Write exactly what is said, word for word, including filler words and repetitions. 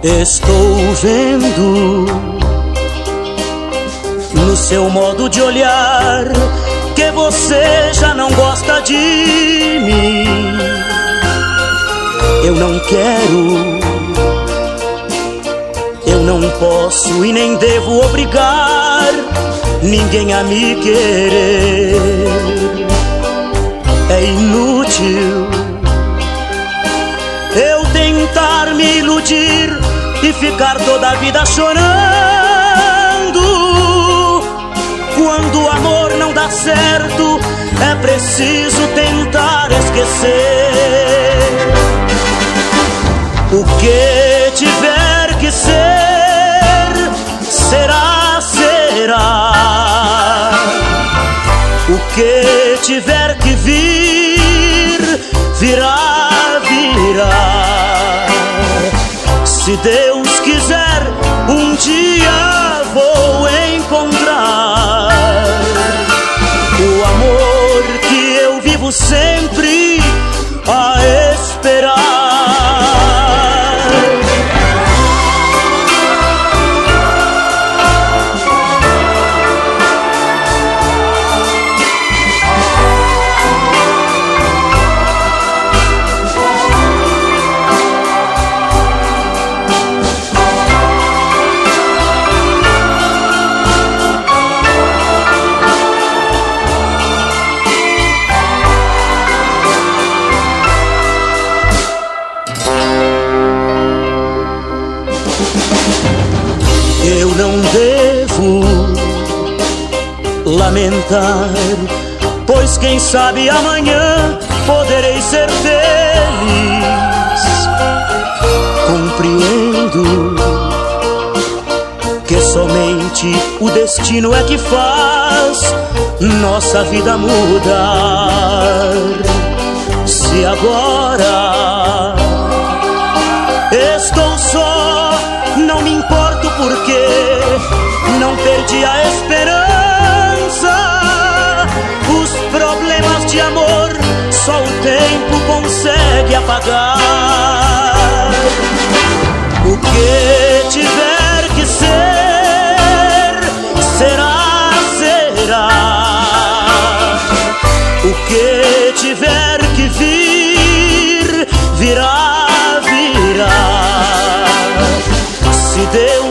Estou vendo no seu modo de olhar que você já não gosta de mim. Eu não quero, eu não posso e nem devo obrigar ninguém a me querer. É inútil eu tentar me iludir e ficar toda a vida chorando. Quando o amor não dá certo, é preciso tentar esquecer. O que tiver que ser, será, será. O que tiver que vir, virá, virá. Se Deus quiser, um dia vou encontrar o amor que eu vivo sempre a esperar. Eu não devo lamentar, pois quem sabe amanhã poderei ser feliz. Compreendo que somente o destino é que faz nossa vida mudar. Se agora estou só, não me importo porque não perdi a esperança. Os problemas de amor só o tempo consegue apagar. O que tiver que ser, será, será. O que tiver que vir, virá, virá. Se Deus